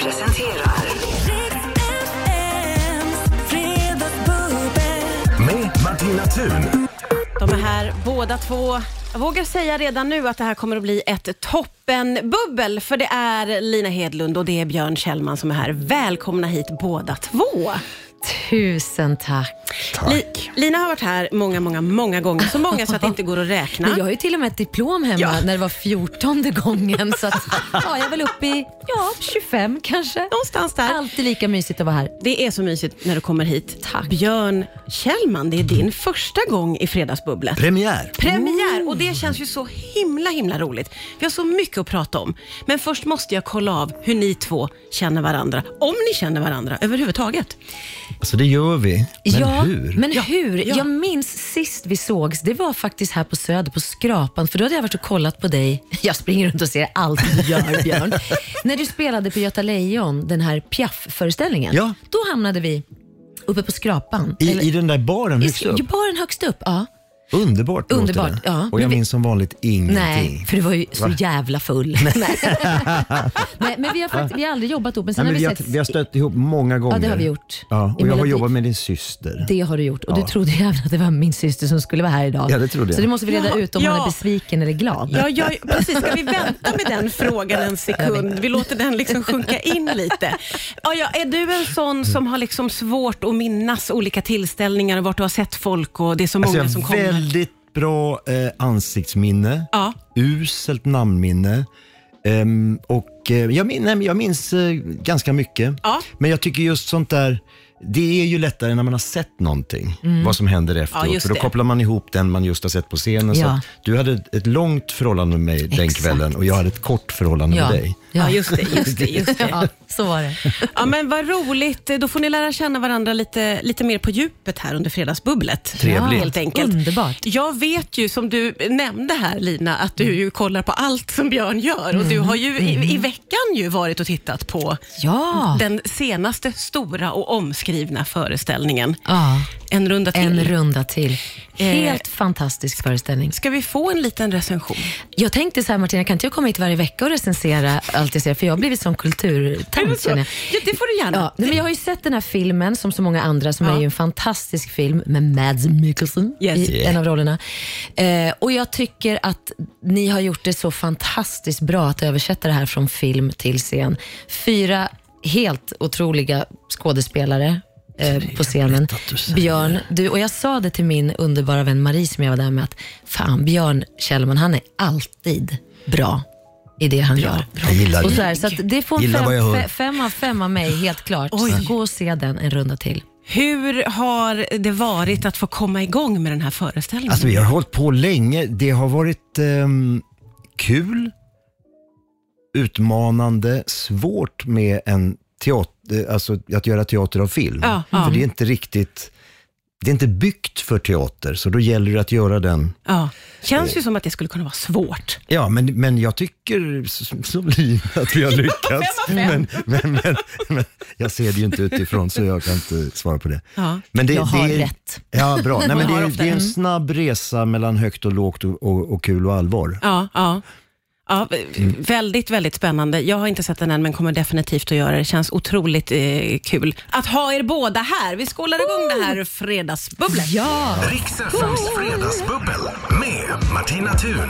presenterar med Martina Thun. De är här båda två. Jag vågar säga redan nu att det här kommer att bli ett toppenbubbel. För det är Lina Hedlund och det är Björn Kjellman som är här. Välkomna hit båda två. Tusen tack. Lina har varit här många gånger. Så många så att det inte går att räkna. Men jag har ju till och med ett diplom hemma när det var 14:e gången. Så att, jag är väl uppe i 25 kanske. Någonstans där. Alltid lika mysigt att vara här. Det är så mysigt när du kommer hit. Tack. Björn Kjellman, det är din första gång i Fredagsbubblet. Premiär. Och det känns ju så himla roligt. Vi har så mycket att prata om. Men först måste jag kolla av hur ni två känner varandra. Om ni känner varandra överhuvudtaget. Alltså det gör vi. Men hur? Jag minns sist vi sågs, det var faktiskt här på Söder på Skrapan. För då hade jag varit och kollat på dig. Jag springer runt och ser allt du gör, Björn. När du spelade på Göta Lejon, den här Piaf-föreställningen. Ja. Då hamnade vi uppe på Skrapan. I den där baren högst upp. Baren högst upp, ja. Underbart, ja. Och jag minns som vanligt ingenting. Nej, för du var ju så jävla full. Nej, men vi har aldrig jobbat ihop. Men sen vi har stött ihop många gånger. Ja, det har vi gjort. Ja, och jag har jobbat med din syster. Det har du gjort. Och du trodde ju även att det var min syster som skulle vara här idag. Ja, det trodde jag. Så det måste vi reda ut om hon är besviken eller glad. Ja, precis. Ska vi vänta med den frågan en sekund? Vi låter den liksom sjunka in lite. Ja, är du en sån som har liksom svårt att minnas olika tillställningar och vart du har sett folk och det är så många som kommer? Väldigt bra ansiktsminne, uselt namnminne och jag minns ganska mycket. Men jag tycker just sånt där, det är ju lättare när man har sett någonting, vad som händer efteråt. För då kopplar man ihop den man just har sett på scenen. Så att du hade ett långt förhållande med mig den kvällen och jag hade ett kort förhållande med dig. Ja, just det. Ja, så var det. Ja, men vad roligt. Då får ni lära känna varandra lite mer på djupet här under Fredagsbubblet. Trevligt. Helt enkelt. Underbart. Jag vet ju, som du nämnde här, Lina, att du ju kollar på allt som Björn gör. Och du har ju i veckan ju varit och tittat på den senaste stora och omskrivna föreställningen. En runda till. Helt fantastisk föreställning. Ska vi få en liten recension? Jag tänkte så här, Martina, kan inte jag komma hit varje vecka och recensera allt jag ser? För jag har blivit sån kulturtant, känner jag. Ja, det får du gärna. Ja, men jag har ju sett den här filmen, som så många andra, som är ju en fantastisk film med Mads Mikkelsen i en av rollerna. Och jag tycker att ni har gjort det så fantastiskt bra att översätta det här från film till scen. 4 helt otroliga skådespelare på scenen. Björn, du, och jag sa det till min underbara vän Marie som jag var där med, att fan, Björn Kjellman, han är alltid bra i det han gör. Jag gillar och så här, så att det får 5 av 5 av mig, helt klart. Gå och se den en runda till. Hur har det varit att få komma igång med den här föreställningen? Alltså vi har hållit på länge. Det har varit kul, utmanande, svårt med en teater, alltså att göra teater av film. För det är inte riktigt, det är inte byggt för teater, så då gäller det att göra den. Känns ju som att det skulle kunna vara svårt. Ja, men jag tycker som Lina att vi har lyckats. men jag ser det ju inte utifrån, så jag kan inte svara på det. Men det, jag har rätt. Ja, bra. Nej, men det är en snabb resa mellan högt och lågt och kul och allvar. Ja, väldigt spännande. Jag har inte sett den än, men kommer definitivt att göra det. Det känns otroligt kul att ha er båda här. Vi skålar igång det här fredagsbubblet. Rix FM:s fredagsbubbel med Martina Thun.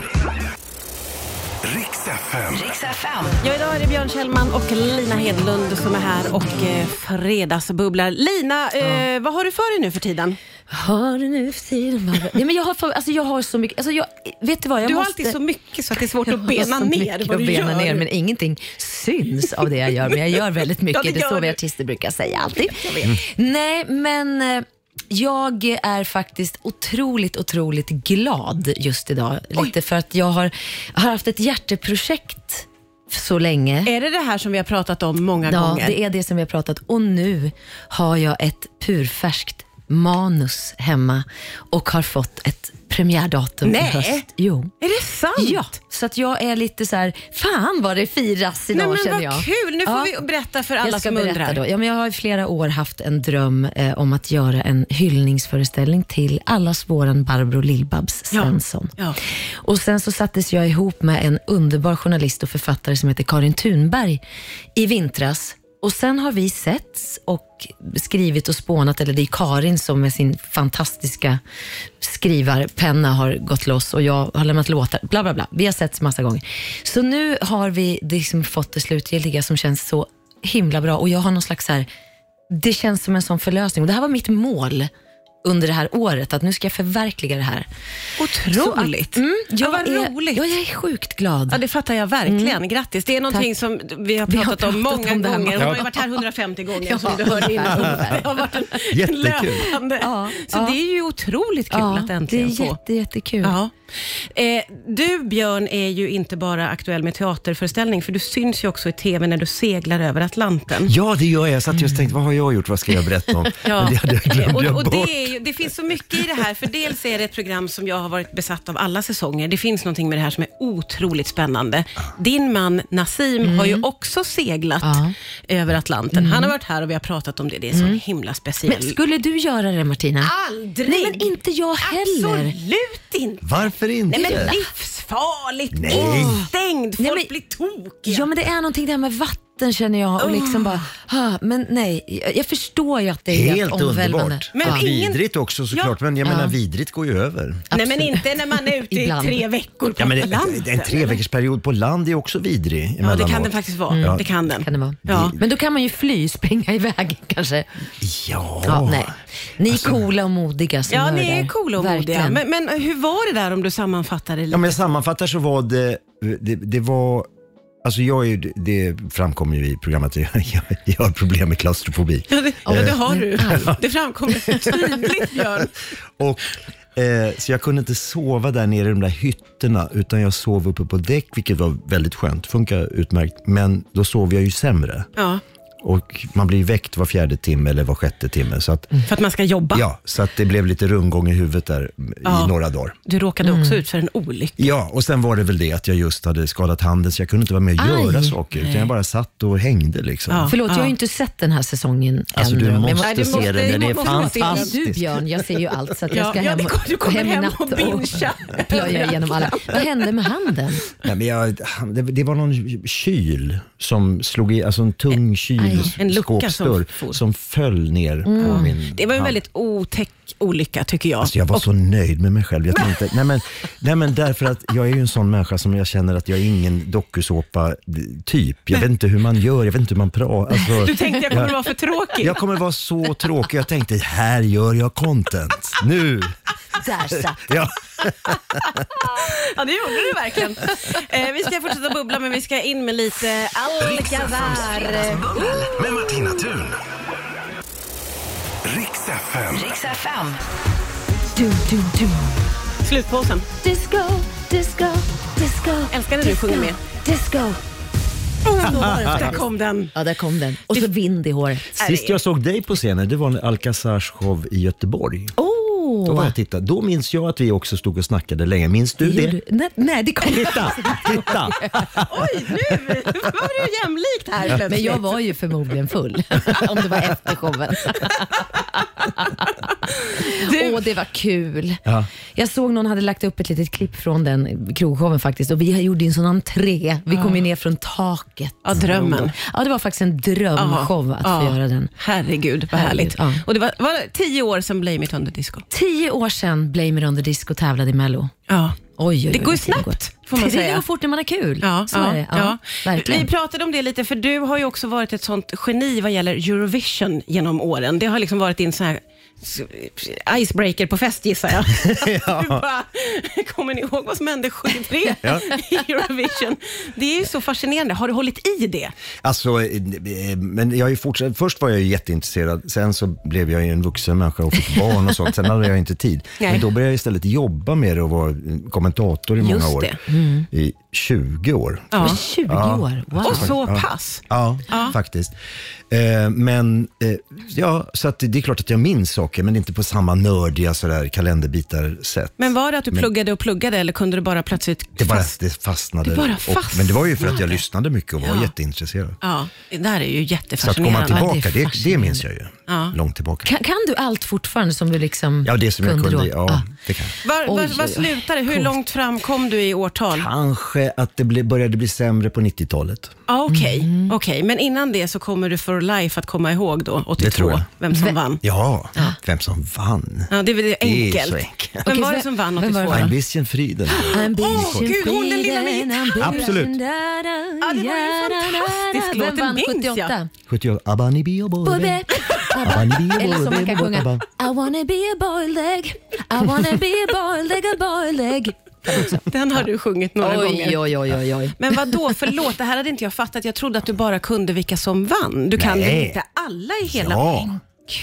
Rix FM. Ja, idag är det Björn Kjellman och Lina Hedlund som är här och fredagsbubblar. Lina, vad har du för dig nu för tiden? Har du nu för tiden? Nej, men jag har så mycket. Alltså vet du vad? Du har alltid så mycket så att det är svårt att bena ner vad du gör. Ner, men ingenting syns av det jag gör. Men jag gör väldigt mycket. Det är så vi artister brukar säga alltid. Nej, men jag är faktiskt otroligt glad just idag. Lite för att jag har haft ett hjärteprojekt så länge. Är det här som vi har pratat om många gånger? Ja, det är det som vi har pratat. Och nu har jag ett purfärskt manus hemma och har fått ett premiärdatum i höst. Jo. Är det sant? Ja, så att jag är lite så här, fan vad det firas idag. Nej, men känner jag. Vad kul, nu får vi berätta för alla som undrar. Då. Ja, men jag har i flera år haft en dröm om att göra en hyllningsföreställning till allas våran Barbro Lill-Babs Svensson. Ja. Och sen så sattes jag ihop med en underbar journalist och författare som heter Karin Thunberg i vintras. Och sen har vi setts och skrivit och spånat, eller det är Karin som med sin fantastiska skrivarpenna har gått loss och jag har lämnat låtar, bla bla bla. Vi har setts massa gånger. Så nu har vi liksom fått det slutgiltiga som känns så himla bra, och jag har någon slags så här, det känns som en sån förlösning, och det här var mitt mål under det här året, att nu ska jag förverkliga det här. Otroligt. Roligt. Jag är sjukt glad. Ja, det fattar jag verkligen. Grattis. Det är någonting som vi har pratat om många gånger. Hon har ju varit här 150 gånger som du hörde innan. Det har varit en löpande. Ja. Så det är ju otroligt kul att äntligen få. Det är jättekul. Ja. Du, Björn, är ju inte bara aktuell med teaterföreställning, för du syns ju också i tv när du seglar över Atlanten. Ja, det gör jag. Jag satt just och tänkte, vad har jag gjort? Vad ska jag berätta om? Men det hade jag glömt bort. Det finns så mycket i det här, för dels är det ett program som jag har varit besatt av alla säsonger. Det finns någonting med det här som är otroligt spännande. Din man Nassim har ju också seglat över Atlanten. Han har varit här och vi har pratat om det. Det är så himla speciellt. Men skulle du göra det, Martina? Aldrig! Nej, men inte jag heller. Absolut inte. Varför inte? Nej, men livsfarligt. Stängd. Folk blir tokiga. Ja, men det är någonting där med vatten, känner jag, och liksom bara, men nej, jag förstår ju att det är helt omvälvande. Underbart. Men vidrigt också såklart, men jag menar vidrigt går ju över. Absolut. Nej, men inte när man är ute i 3 veckor på land. En 3 veckors period på land är också vidrig. Ja, det kan den faktiskt vara. Det kan den. Kan det vara. Ja. Men då kan man ju springa iväg kanske. Ja. Nej. Ni är coola och modiga som ni är coola och modiga. Men hur var det där, om du sammanfattar det lite? Ja, men jag sammanfattar så var det var... Alltså det framkommer ju i programmet att jag har problem med klaustrofobi. Ja, det har du. Det framkommer tydligt, Björn. Och så jag kunde inte sova där nere i de där hytterna, utan jag sov uppe på däck, vilket var väldigt skönt. Funkar utmärkt, men då sov jag ju sämre. Ja. Och man blir väckt var 4:e timme eller var 6:e timme. Så att, för att man ska jobba? Ja, så att det blev lite rundgång i huvudet där i några dagar. Du råkade också ut för en olycka. Ja, och sen var det väl det att jag just hade skadat handen, så jag kunde inte vara med och göra saker. Utan jag bara satt och hängde liksom. Ja. Förlåt, jag har ju inte sett den här säsongen alltså, ännu. Du måste se den, det är fantastiskt. Du, Björn, jag ser ju allt, så att jag ska du kommer hem och bincha. Plöja igenom alla. Vad hände med handen? Ja, men det var någon kyl som slog i, alltså en tung kyl. En lucka som föll ner på min. Det var en väldigt otäck olycka, tycker jag. Alltså jag var så nöjd med mig själv. Jag tänkte, nej men därför att jag är ju en sån människa som jag känner att jag är ingen dokusåpa typ. Jag vet inte hur man gör, jag vet inte hur man pratar. Alltså, du tänkte jag kommer vara för tråkig. Jag kommer vara så tråkig. Jag tänkte, här gör jag content. Nu. Där satt. Ja. Ja, det gjorde du verkligen. Vi ska fortsätta bubbla, men vi ska in med lite Alcazar. Med Martina Thun. Rix FM. Du. Slutpåsen. Disco. Älskar när du sjunger med. Disco. Där kom den. Ja, där kom den. Och så vind i håret. Sist jag såg dig på scenen, det var en Alcazars show i Göteborg. Då var jag tittade. Då minns jag att vi också stod och snackade länge. Minns du det? Nej, det kommer Titta. Oj, nu var du jämlikt här plötsligt. Men jag var ju förmodligen full. Om det var efter showen. Det var kul. Ja. Jag såg någon hade lagt upp ett litet klipp från den krogshowen faktiskt. Och vi gjorde en sån entré. Vi kom ju ner från taket. Ja, drömmen. Ja, det var faktiskt en drömshow att få göra den. Herregud, vad härligt. Ja. Och det var 10 år sedan Blame It On The Disco. 10 år sedan Blame It On The Disco tävlade i Mello. Ja. Oj, det går ju snabbt, får man säga. Det går fort när man är kul. Ja, så är det. Ja, verkligen. Vi pratade om det lite, för du har ju också varit ett sånt geni vad gäller Eurovision genom åren. Det har liksom varit din sån här icebreaker på fest, gissar jag. Du bara, kommer ni ihåg vad som hände 73 i Eurovision? Det är ju så fascinerande. Har du hållit i det? Alltså, men jag är fortsatt. Först var jag ju jätteintresserad. Sen så blev jag ju en vuxen människa och fick barn och sånt. Sen hade jag inte tid. Nej. Men då började jag istället jobba med det och vara kommentator i många år. I 20 år. Ja. 20 år? Wow. Och så pass? Ja, faktiskt. Men så att det är klart att jag minns saker, men inte på samma nördiga sådär kalenderbitar sätt. Men var det att du pluggade eller kunde du bara plötsligt det fastnade? Det bara fastnade. Men det var ju för att jag lyssnade mycket och var jätteintresserad. Ja, det där är ju jättefascinerande. Så att komma tillbaka, det minns jag ju. Långt tillbaka. Kan du allt fortfarande som du liksom det som jag kunde, det kan. Var slutade det? Hur långt fram kom du i årtal? Kanske att det började bli sämre på 90-talet. Okej. Men innan det så kommer du for life att komma ihåg då, 82, det tror jag. Vem som vann. Ja, vem som vann. Ja, det är väl enkelt. Det är så enkelt. Vem var det som vann 82? Ambition Frieden. Gud, hon den lilla mitt. Absolut. Ja, det var ju en fantastisk låt, det minns jag. 78. Abani bio boy. Eller som man kan sjunga I wanna be a boiled egg, I wanna be a boiled egg, a boiled egg. Den har du sjungit några gånger. Oj. Men vad då? Förlåt, det här hade inte jag fattat. Jag trodde att du bara kunde vilka som vann. Du kan inte alla i hela... Ja.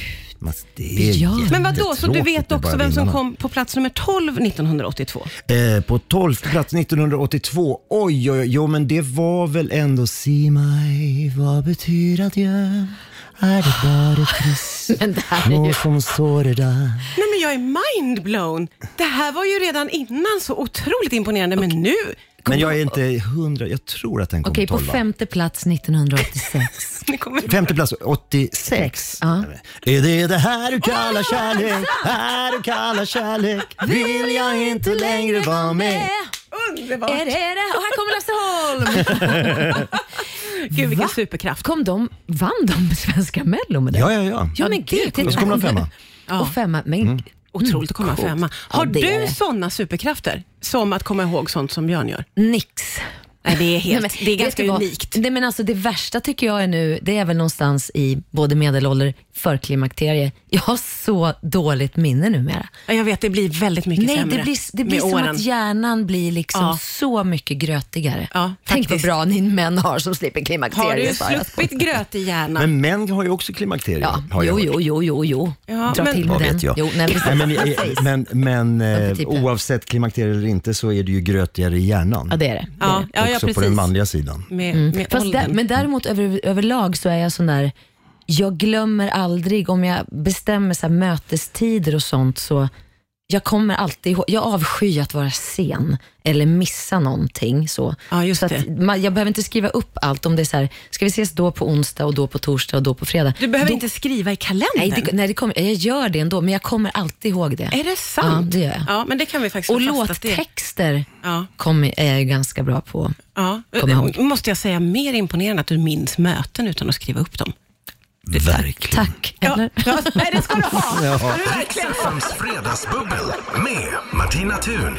Men vad då? Så du vet också vem som kom på plats nummer 12 1982? På 12:e plats 1982. Oj, men det var väl ändå Se mig, vad betyder att jag... Är det bara trist? Någon som står det där. Nej, men jag är mindblown. Det här var ju redan innan så otroligt imponerande, men nu... Men jag är inte 100, jag tror att den kom på 12. På 5:e plats 1986. 5:e plats 86. Är det här du kallar kärlek? Här du kallar kärlek? Vill jag inte längre vara med? Underbart. Är det? Och här kommer Lasse Holm. Gud, vilken superkraft. Vann de svenska Mello med det? Ja, men gud. Och så kom de 5. Och 5, men... Otroligt att komma 5. Har du sådana superkrafter som att komma ihåg sånt som Björn gör? Nix. Nej, det är ganska unikt. Men alltså, det värsta tycker jag är nu, det är väl någonstans i både medelålder, förklimakterie. Jag har så dåligt minne numera. Jag vet, det blir väldigt mycket sämre. Det blir som att hjärnan blir liksom så mycket grötigare. Ja, tänk vad bra ni män har som slipper klimakterie. Har du sluppit gröt i hjärnan? Men män har ju också klimakterie. Jo. Ja, dra till med den. Vet jag. Jo, men oavsett klimakterie eller inte så är det ju grötigare i hjärnan. Ja, det är det. Också på den manliga sidan. Men däremot överlag så är jag sån där, jag glömmer aldrig om jag bestämmer så här mötestider och sånt, så jag kommer alltid ihåg, jag avskyr att vara sen eller missa någonting så. Ja, just så att jag behöver inte skriva upp allt om det är så här, ska vi ses då på onsdag och då på torsdag och då på fredag. Du behöver inte skriva i kalendern. Jag gör det ändå, men jag kommer alltid ihåg det. Är det sant? Ja, det gör jag. Ja, men det kan vi faktiskt. Och låttexter är jag ganska bra på. Ja, måste jag säga, mer imponerande att du minns möten utan att skriva upp dem. Verkligen. Tack. Nej, det ska du ha. Ja. Riks-FMs fredagsbubbel med Martina Thun.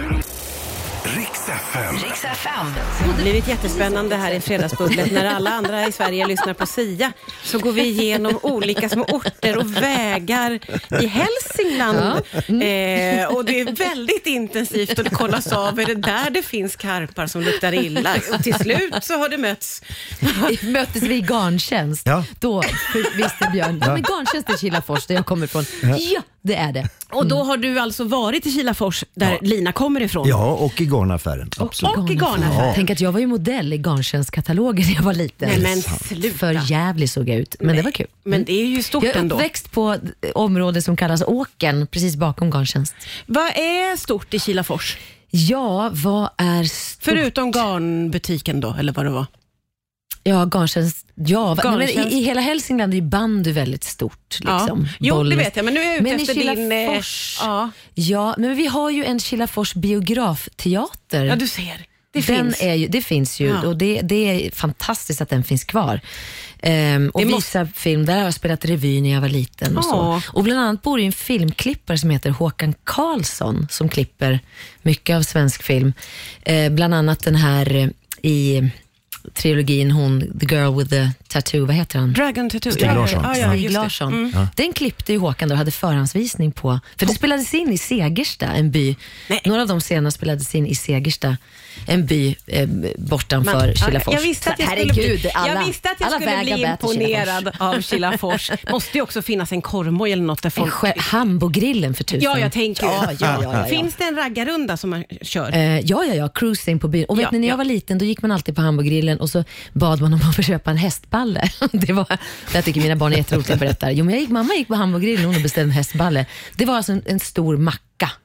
Riks-FM. Det har blivit jättespännande här i fredagsbubblet. När alla andra i Sverige lyssnar på Sia så går vi igenom olika små orter och vägar i Hälsingland. Och det är väldigt intensivt och det kollas av, är det där det finns karpar som luktar illa. Och till slut så har det möttes vi i Garntjänst. Ja. Då visste Björn, men Garntjänst är Kilafors där jag kommer ifrån. Ja, det är det. Och då har du alltså varit i Kilafors där Lina kommer ifrån? Ja, och i Garnaffären. Och i Garnaffären. Tänk att jag var ju modell i Garntjänst-katalogen när jag var liten. Nej, men sluta. För jävligt såg jag ut, men det var kul. Men det är ju stort ändå. Jag är uppväxt på område som kallas Åken, precis bakom Garntjänst. Vad är stort i Kilafors? Ja, vad är stort? Förutom garnbutiken då, eller vad det var? Ja, Garntjänst. Men i hela Hälsingland är ju bandy väldigt stort. Liksom. Jo, det vet jag, men nu är jag ute efter Kilafors, Ja, men vi har ju en Kilafors biografteater. Ja, du ser. Det finns ju och det är fantastiskt att den finns kvar. Och visar film, där har jag spelat revy när jag var liten och så. Och bland annat bor det en filmklippare som heter Håkan Karlsson som klipper mycket av svensk film. Bland annat den här i trilogin, The Girl with the Tattoo, vad heter han? Dragon Tattoo. Stig Larsson. Stig Larsson. Den klippte ju Håkan då, hade förhandsvisning på. För det spelades in i Segersta, en by. Nej. Några av de scenerna spelades in i Segersta, en by bortanför Kilafors. Jag visste att jag skulle bli imponerad av Kilafors. Måste ju också finnas en korvmoj eller något där folk... Hambogrillen för tusen. Ja, jag tänker. Ja. Finns det en raggarrunda som man kör? Ja, cruising på byn. Och vet ni, när jag var liten, då gick man alltid på Hambogrillen och så bad man om att få köpa en hästballe. Jag tycker mina barn är jätteroliga att berätta. Jo, men mamma gick på Hambogrillen och hon beställde en hästballe. Det var alltså en stor macka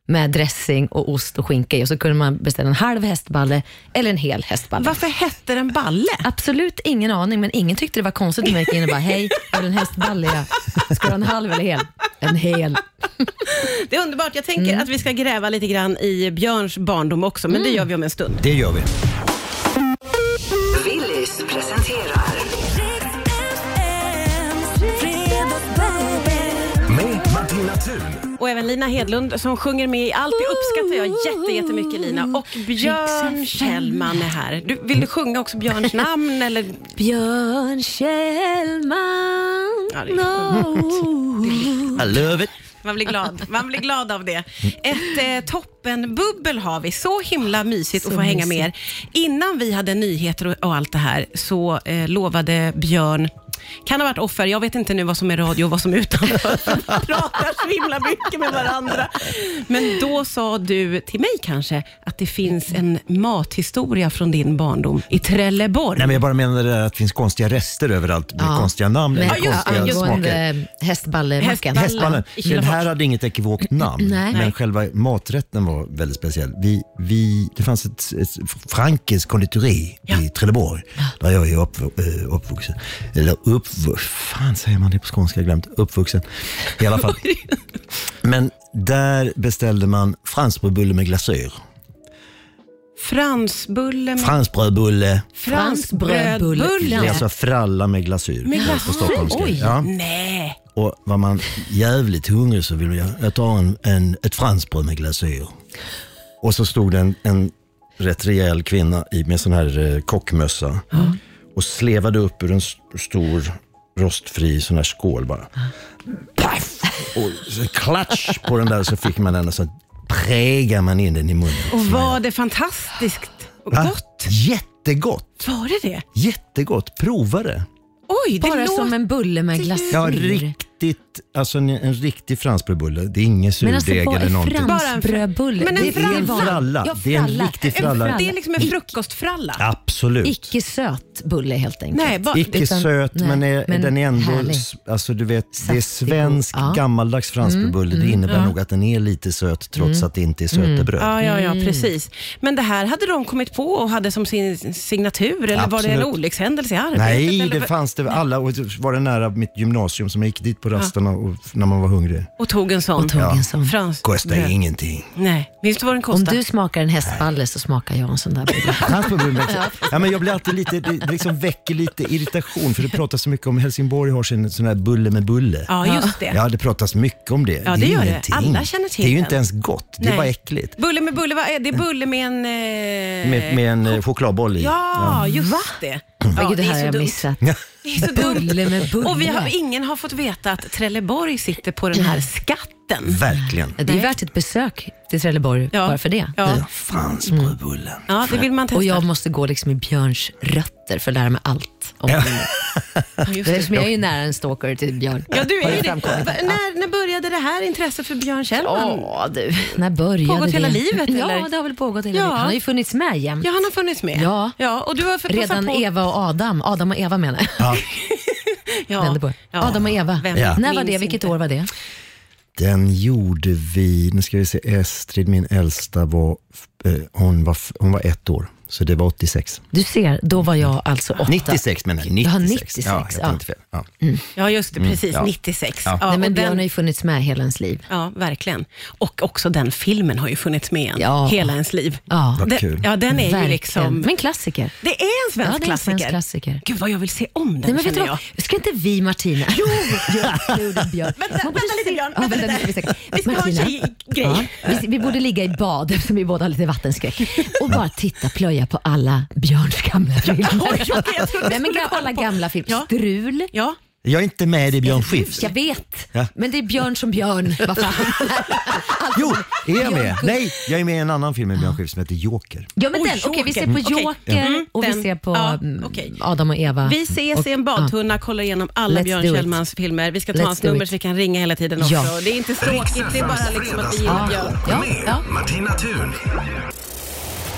med dressing och ost och skinka. Och så kunde man beställa en halv hästballe eller en hel hästballe. Varför hette den balle? Absolut ingen aning, men ingen tyckte det var konstigt när man gick in och bara, hej, är det en hästballe? Ja. Ska du ha en halv eller hel? En hel. Det är underbart. Jag tänker att vi ska gräva lite grann i Björns barndom också, men det gör vi om en stund. Det gör vi. Willys presenterar med Martina Thun. Och även Lina Hedlund som sjunger med i allt. Det uppskattar jag jättemycket, Lina. Och Björn Kjellman är här. Vill du sjunga också Björns namn? Eller? Björn Kjellman. Ja, det är I love it. Man blir glad av det. Ett toppenbubbel har vi. Så himla mysigt att få hänga med er. Innan vi hade nyheter och allt det här så lovade Björn, kan ha varit offer, jag vet inte nu vad som är radio och vad som är utanför. Man pratar så himla mycket med varandra. Men då sa du till mig kanske att det finns en mathistoria från din barndom i Trelleborg. Nej, men jag bara menar det där att det finns konstiga rester överallt med konstiga namn eller konstiga smaker. Hästballemackan. Hästballen. Den här hade inget ekivokt namn, men själva maträtten var väldigt speciell. Det fanns ett Frankes konditori i Trelleborg, där jag är uppvuxen. Eller fan säger man det på skånska, jag glömt. Uppvuxen i alla fall. Men där beställde man franskbrödbulle med glasyr. Franskbrödbulle. Det är alltså fralla med glasyr. På stockholmska. Oj, ja. nej. Och var man jävligt hungrig så ville jag ta ett franskbröd med glasyr. Och så stod det en rätt rejäl kvinna med sån här kockmössa och slevade upp ur en stor rostfri sån här skål bara. Paff! Och så klatsch på den där, så fick man den och så prägar man in den i munnen. Och var det fantastiskt och gott? Jättegott. Var det? Jättegott. Prova det. Oj, det bara som en bulle med glasyr. Ja, riktigt. Alltså en riktig franskbrödbulle. Det är ingen surdeg eller någonting. Franskbrödbulle. Men det är en fralla. Det är en riktig fralla. Det är liksom en frukostfralla. Absolut. Icke söt bulle helt enkelt. Nej, icke söt, men den är ändå alltså du vet, det är svensk gammaldags franskbrödbulle. Det innebär nog att den är lite söt trots att det inte är sötebröd. Ja, precis. Men det här hade de kommit på och hade som sin signatur, eller var det en olyckshändelse i arbetet? Nej, eller? det fanns det alla, och var det nära mitt gymnasium som jag gick dit på rasterna och när man var hungrig. Och tog en sån. Kostar ingenting. Nej, visst vad den kostar. Om du smakar en hästballe så smakar jag en sån där bulle. Ja, men jag blir alltid lite, det liksom väcker lite irritation, för det pratas så mycket om Helsingborg har sin sån här bulle med bulle. Ja, just det. Ja, det pratas mycket om det. Ja, det gör det. Alla känner till det. Är ju inte ens gott, det är bara äckligt. Bulle med bulle, vad är det? Bulle med en... Med en chokladboll i. Ja, just det. Ja, det här har jag missat. Det är så bulle med bulle. Och ingen har fått veta att Trelleborg sitter på den här skatten. Verkligen. Det är värt ett besök till Trelleborg bara för det. Ja, franskbrödbullen. Ja, det vill man testa. Och jag måste gå liksom i Björns rötter för att lära mig allt om bulle. Jag är ju nära en stalker till Björn. Ja, du är ju det. När började det här intresset för Björn Kjellman? När började pågått det? Hela livet, eller? Ja, det har väl pågått hela livet. Han har ju funnits med jämt. Ja, han har funnits med. Ja. Och du har redan på... Eva och Adam och Eva menar jag. Adam och Eva. När var det? Vilket år var det? Den gjorde vi, nu ska vi se, Estrid, min äldsta, hon var 1 år. Så det var 86. Du ser, då var jag alltså 8. 96 menar jag. 96. Ja, jag tänkte fel. Ja, just det, precis. 96. Ja. Nej, men Björn har ju funnits med hela ens liv. Ja, verkligen. Och också den filmen har ju funnits med hela ens liv. Ja, vad kul. Ja, den är ju liksom... Men klassiker. Det är en svensk klassiker. Gud, vad jag vill se om den. Nej, men vet du, ska inte vi, Martina? Jo, Björn. Vänta lite, Björn. Vi ska ha en tjejgrej. Vi borde ligga i bad eftersom vi båda har lite vattenskräck. Och bara plöja på alla Björns gamla filmer. Nej, men alla gamla filmer. Strul. Ja. Jag är inte med i Björn Skifs. Jag vet, men det är Björn som Björn. Vad fan? Jo, är jag med? Nej, jag är med i en annan film med Björn Skifs som heter Joker. Ja, men Okej, vi ser på Joker och vi ser på Adam och Eva. Vi ses i en badtunna, kollar igenom alla Björn Kjellmans filmer. Vi ska ta hans nummer så vi kan ringa hela tiden också. Ja. Det är inte tråkigt, det är bara liksom att vi gillar Björn. Ja. Martina Thun.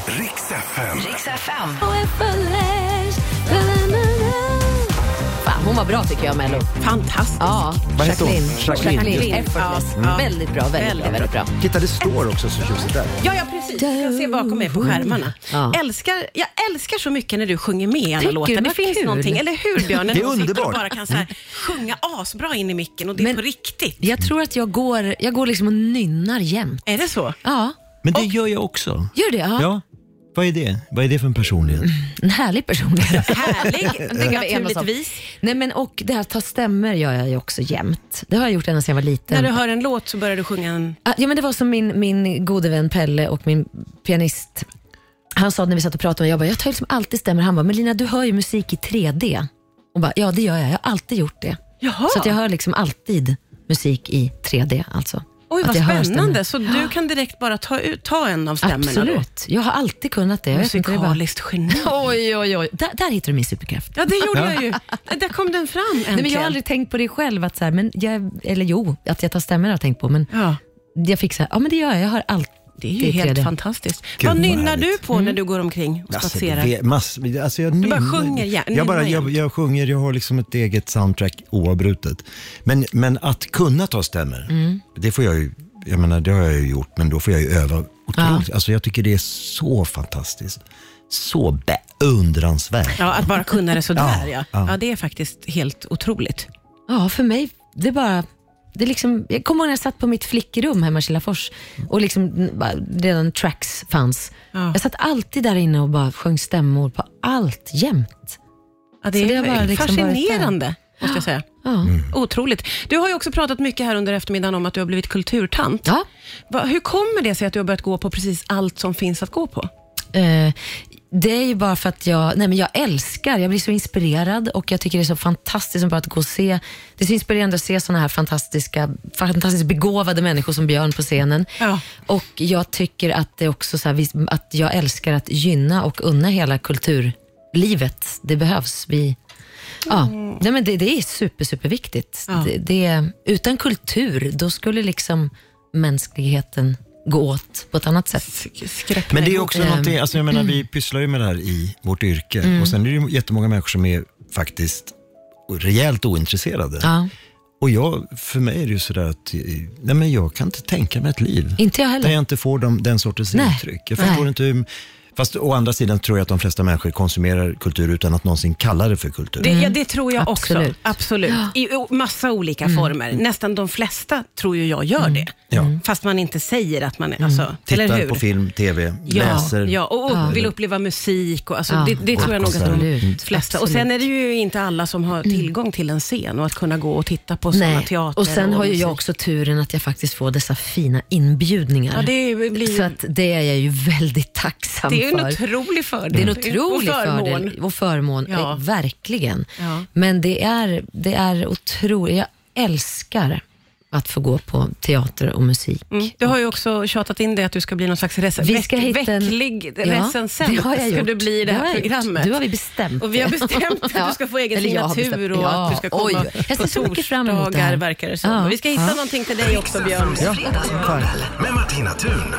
Riks FM. Fan, Hon var bra tycker jag, Mello. Fantastiskt. Ja, Vad heter hon? Jacqueline. Effortless. Väldigt bra, väldigt bra. Titta, det står också så tjusigt där. Ja, precis. Jag ser bakom mig på skärmarna. Ja. Jag älskar så mycket när du sjunger med i alla Tycker låtar. du, Det vad finns kul. någonting, eller hur Björn? Det är underbart. Och bara kan så här sjunga asbra in i micken och det är på riktigt. Jag tror att jag går liksom och nynnar jämt. Är det så? Ja. Men det gör jag också. Gör det? Ja. Vad är det? Vad är det för en personlighet? En härlig personlighet. Härlig, naturligtvis. Nej, men och det här ta stämmer gör jag ju också jämt. Det har jag gjort ända sedan jag var liten. När du hör en låt så börjar du sjunga en... Ja, men det var som min gode vän Pelle och min pianist. Han sa när vi satt och pratade, jag tar liksom alltid stämmer. Han bara, men Lina, du hör ju musik i 3D. Och bara, ja det gör jag har alltid gjort det. Jaha. Så att jag hör liksom alltid musik i 3D alltså. Oj, vad spännande. Så du kan direkt bara ta en av stämmorna. Absolut. Jag har alltid kunnat det. Musikaliskt geni. Oj. Där hittar du min superkraft. Ja, det gjorde jag ju. Där kom den fram äntligen. Nej, men jag har aldrig tänkt på det själv. Att så här, att jag tar stämmor har jag tänkt på. Men jag fick så här, men det gör jag. Jag har alltid. Det är ju helt fantastiskt. Gud, vad nynnar du på när du går omkring och spatserar? Du bara sjunger? Jag sjunger, jag har liksom ett eget soundtrack oavbrutet. Men att kunna ta stämmer, det får jag ju, jag menar, det har jag ju gjort, men då får jag ju öva otroligt. Ja. Alltså jag tycker det är så fantastiskt. Så beundransvärt. Ja, att bara kunna det sådär. Ja, det är faktiskt helt otroligt. Ja, för mig, det är bara... Det är liksom, jag kommer ihåg när jag satt på mitt flickrum hemma i Kilafors och liksom redan tracks fanns. Ja. Jag satt alltid där inne och bara sjöng stämmor på allt jämt. Ja, det är bara liksom fascinerande, måste jag säga. Ja. Otroligt. Du har ju också pratat mycket här under eftermiddagen om att du har blivit kulturtant. Ja. Hur kommer det sig att du har börjat gå på precis allt som finns att gå på? Det är ju bara för att jag blir så inspirerad och jag tycker det är så fantastiskt att gå och se. Det är så inspirerande att se såna här fantastiskt begåvade människor som Björn på scenen. Ja. Och jag tycker att det är också så här, att jag älskar att gynna och unna hela kulturlivet. Det behövs. Det är superviktigt. Ja. Utan kultur, då skulle liksom mänskligheten gå åt på ett annat sätt. Men det är också någonting, alltså jag menar, vi pysslar ju med det här i vårt yrke och sen är det ju jättemånga människor som är faktiskt rejält ointresserade. Ja. Och för mig är det ju sådär att jag kan inte tänka mig ett liv. Inte jag heller. Där jag inte får den sortens intryck. Jag förstår inte hur... Fast å andra sidan tror jag att de flesta människor konsumerar kultur utan att någonsin kalla det för kultur. Det tror jag också. Absolut. I massa olika former. Nästan de flesta tror ju jag gör det. Ja. Fast man inte säger att man är... Alltså, tittar på film, tv, läser. Ja, och vill uppleva musik. Och, alltså, det tror jag nog att de flesta. Och sen är det ju inte alla som har tillgång till en scen och att kunna gå och titta på sådana teater. Och sen har ju jag också turen att jag faktiskt får dessa fina inbjudningar. Ja, det blir... Så att det är jag ju väldigt tacksam. Det är en otrolig fördel. Det är en otrolig fördel och förmån, verkligen. Ja. Men det är otroligt. Jag älskar att få gå på teater och musik. Du har ju också tjatat in det att du ska bli någon slags vecklig recensent. Det har jag gjort. Ska du bli det här programmet. Du har vi bestämt. Och vi har bestämt att du ska få egen signatur och att du ska komma jag ser så mycket fram emot det här. Verkar det som. Vi ska hitta någonting till dig också, Björn. Med Martina Thun.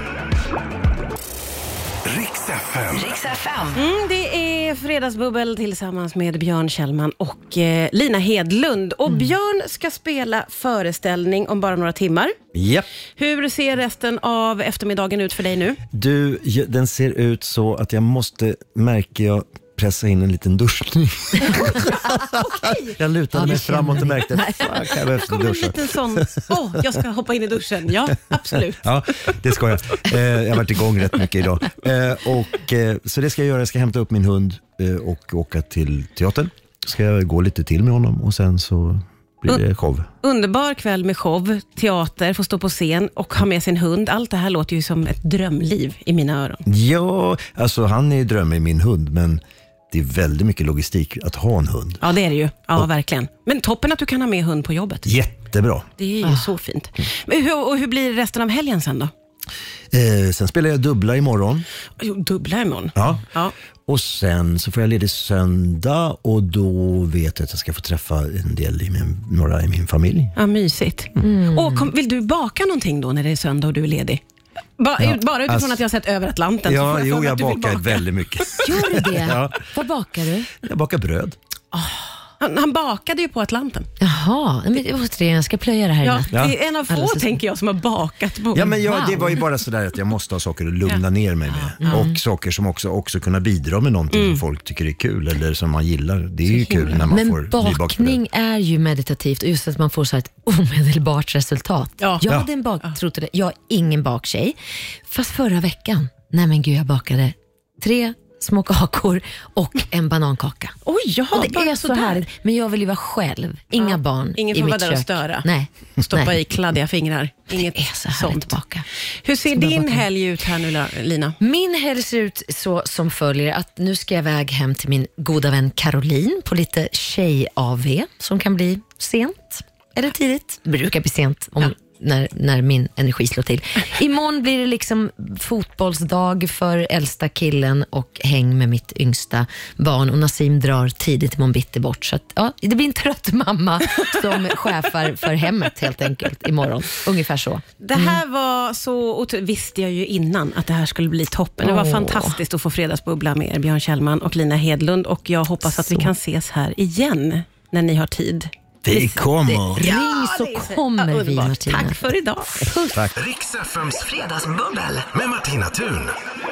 Riks FM. Det är Fredagsbubbel tillsammans med Björn Kjellman och Lina Hedlund. Och Björn ska spela föreställning om bara några timmar. Yep. Hur ser resten av eftermiddagen ut för dig nu? Den ser ut så att jag måste, märker jag, pressa in en liten duschning. Jag lutade mig framåt och märkte jag kommer en liten sån, jag ska hoppa in i duschen. Ja, absolut. Ja, det ska jag. Jag har varit igång rätt mycket idag. Så det ska jag göra. Jag ska hämta upp min hund och åka till teatern. Ska jag gå lite till med honom och sen så blir det show. Underbar kväll med show, teater, få stå på scen och ha med sin hund. Allt det här låter ju som ett drömliv i mina öron. Ja, alltså han är drömmen i min hund, men det är väldigt mycket logistik att ha en hund. Ja, det är det ju. Ja, verkligen. Men toppen att du kan ha med hund på jobbet. Jättebra. Det är ju så fint. Men hur blir resten av helgen sen då? Sen spelar jag dubbla imorgon. Dubbla imorgon? Ja. Och sen så får jag ledig söndag och då vet jag att jag ska få träffa en del några i min familj. Ja, mysigt. Och vill du baka någonting då när det är söndag och du är ledig? Bara utifrån att jag har sett över Atlanten. Ja, jag bakar väldigt mycket. Gör du det? Ja. Vad bakar du? Jag bakar bröd. Han bakade ju på Atlanten. Jaha, men jag ska plöja det här. Ja, det är en av få, tänker jag, som har bakat på. Ja, men det var ju bara sådär att jag måste ha saker att lugna ner mig med. Och saker som också kunna bidra med någonting folk tycker är kul eller som man gillar. Det är ju kul när man får Men bakning är ju meditativt och just att man får så ett omedelbart resultat. Ja. Jag hade en jag är ingen baktjej. Fast förra veckan, nej men gud, jag bakade 3 små kakor och en banankaka. Oj, ja, och det är så härligt. Men jag vill ju vara själv. Inga barn ingen i får mitt vara där kök. Och störa. Nej. Stoppa i kladdiga fingrar. Inget det är så sånt. Baka. Hur ser din helg ut här nu, Lina? Min helg ser ut så som följer att nu ska jag iväg hem till min goda vän Caroline på lite tjej-AV som kan bli sent eller tidigt. Det brukar bli sent när min energi slår till. Imorgon blir det liksom fotbollsdag för äldsta killen och häng med mitt yngsta barn, och Nassim drar tidigt imorgon bitti bort, så att, det blir en trött mamma som chefar för hemmet helt enkelt imorgon, ungefär så. Det här var så, visste jag ju innan att det här skulle bli toppen. Det var fantastiskt att få fredagsbubbla med er, Björn Kjellman och Lina Hedlund, och jag hoppas att vi kan ses här igen när ni har tid. Det kommer. Ring så kommer vi, Martina. Tack för idag. Riks FMs fredagsbubbel med Martina Thun.